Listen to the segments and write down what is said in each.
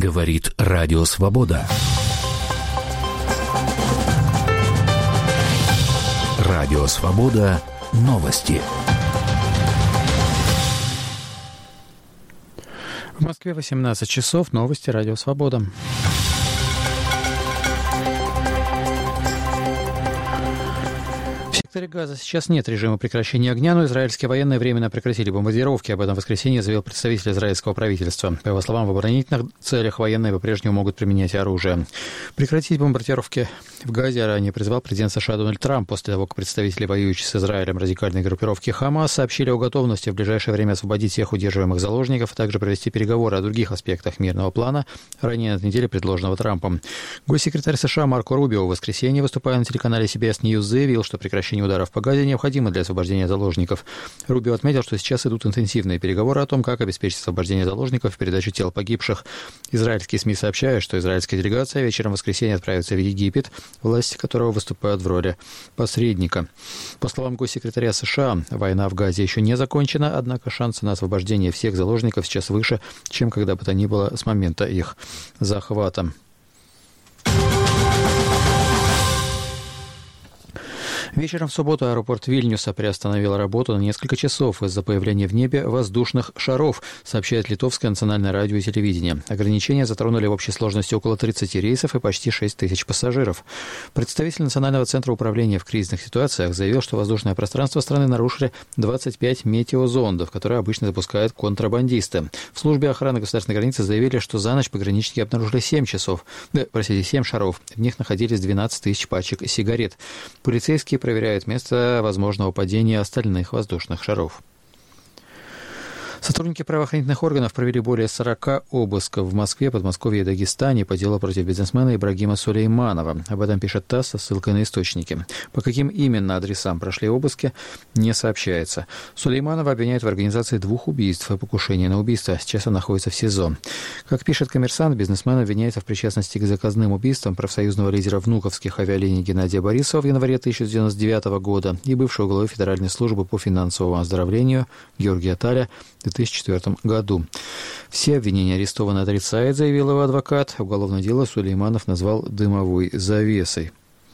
Говорит Радио Свобода. Радио Свобода. Новости. В Москве 18 часов. Новости Радио Свобода. В секторе Газа сейчас нет режима прекращения огня, но израильские военные временно прекратили бомбардировки. Об этом в воскресенье заявил представитель израильского правительства. По его словам, в оборонительных целях военные по-прежнему могут применять оружие. Прекратить бомбардировки в Газе ранее призвал президент США Дональд Трамп после того, как представители воюющей с Израилем радикальной группировки ХАМАС сообщили о готовности в ближайшее время освободить всех удерживаемых заложников, а также провести переговоры о других аспектах мирного плана, ранее на неделе предложенного Трампом. Госсекретарь США Марко Рубио в воскресенье, выступая на телеканале CBS News, заявил, что прекращение ударов по Газе необходимо для освобождения заложников. Рубио отметил, что сейчас идут интенсивные переговоры о том, как обеспечить освобождение заложников и передачу тел погибших. Израильские СМИ сообщают, что израильская делегация вечером в воскресенье отправится в Египет, власти которого выступают в роли посредника. По словам госсекретаря США, война в Газе еще не закончена, однако шансы на освобождение всех заложников сейчас выше, чем когда бы то ни было с момента их захвата. Вечером в субботу аэропорт Вильнюса приостановил работу на несколько часов из-за появления в небе воздушных шаров, сообщает Литовское национальное радио и телевидение. Ограничения затронули в общей сложности около 30 рейсов и почти 6 тысяч пассажиров. Представитель Национального центра управления в кризисных ситуациях заявил, что воздушное пространство страны нарушили 25 метеозондов, которые обычно запускают контрабандисты. В службе охраны государственной границы заявили, что за ночь пограничники обнаружили 7 шаров. В них находились 12 тысяч пачек сигарет. Полицейские проверяют место возможного падения остальных воздушных шаров. Сотрудники правоохранительных органов провели более 40 обысков в Москве, Подмосковье и Дагестане по делу против бизнесмена Ибрагима Сулейманова. Об этом пишет ТАСС со ссылкой на источники. По каким именно адресам прошли обыски, не сообщается. Сулейманова обвиняют в организации 2 убийств и покушении на убийство. Сейчас он находится в СИЗО. Как пишет «Коммерсант», бизнесмен обвиняется в причастности к заказным убийствам профсоюзного лидера внуковских авиалиний Геннадия Борисова в январе 1999 года и бывшего главы Федеральной службы по финансовому оздоровлению Георгия Таля в 2004 году. Все обвинения арестованный отрицает, заявил его адвокат. Уголовное дело Сулейманов назвал «дымовой завесой».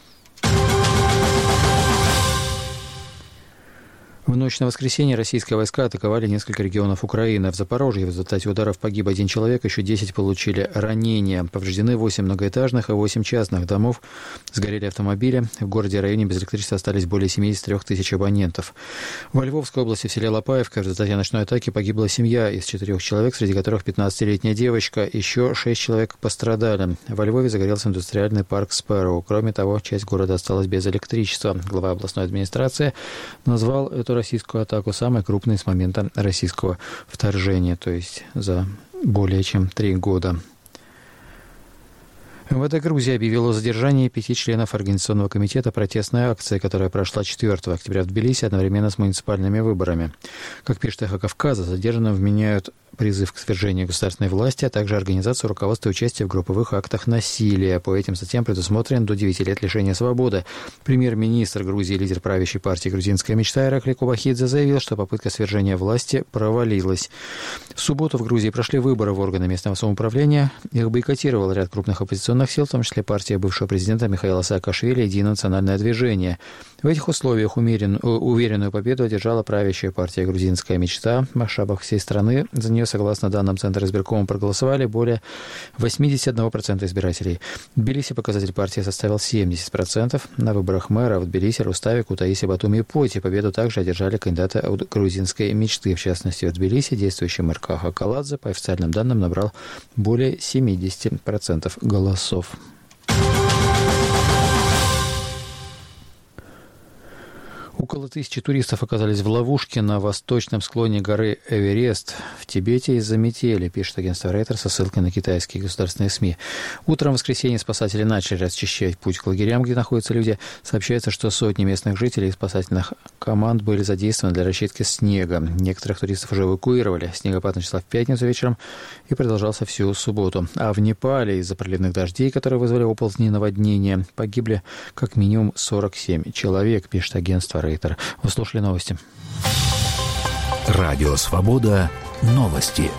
В ночь на воскресенье российские войска атаковали несколько регионов Украины. В Запорожье в результате ударов погиб 1 человек, еще 10 получили ранения. Повреждены 8 многоэтажных и 8 частных домов. Сгорели автомобили. В городе и районе без электричества остались более 73 тысяч абонентов. Во Львовской области в селе Лопаевка в результате ночной атаки погибла семья из 4 человек, среди которых 15-летняя девочка. Еще 6 человек пострадали. Во Львове загорелся индустриальный парк Спэроу. Кроме того, часть города осталась без электричества. Глава областной администрации назвал эту российскую атаку самой крупной с момента российского вторжения, то есть за более чем 3 года. МВД Грузии объявило о задержании 5 членов Организационного комитета протестной акции, которая прошла 4 октября в Тбилиси одновременно с муниципальными выборами. Как пишет «Эхо Кавказа», задержанным вменяют призыв к свержению государственной власти, а также организацию руководства и участия в групповых актах насилия. По этим статьям предусмотрен до 9 лет лишения свободы. Премьер-министр Грузии, лидер правящей партии «Грузинская мечта» Иракли Кобахидзе заявил, что попытка свержения власти провалилась. В субботу в Грузии прошли выборы в органы местного самоуправления. Их бойкотировал ряд крупных оппозиционных сил, в том числе партия бывшего президента Михаила Саакашвили и «Единое национальное движение». В этих условиях уверенную победу одержала правящая партия «Грузинская мечта». В масштабах всей страны за нее, согласно данным Центра избиркома, проголосовали более 81% избирателей. В Тбилиси показатель партии составил 70%. На выборах мэра в Тбилиси, Руставе, Кутаиси, Батуми и Поти победу также одержали кандидаты от «Грузинской мечты». В частности, в Тбилиси действующий мэр Каха Каладзе, по официальным данным, набрал более 70% голосов. Около 1000 туристов оказались в ловушке на восточном склоне горы Эверест в Тибете из-за метели, пишет агентство Рейтер со ссылкой на китайские государственные СМИ. Утром в воскресенье спасатели начали расчищать путь к лагерям, где находятся люди. Сообщается, что сотни местных жителей и спасательных команд были задействованы для расчистки снега. Некоторых туристов уже эвакуировали. Снегопад начался в пятницу вечером и продолжался всю субботу. А в Непале из-за проливных дождей, которые вызвали оползни и наводнения, погибли как минимум 47 человек, пишет агентство Рейтер. Вы слушали новости. Радио «Свобода». Новости.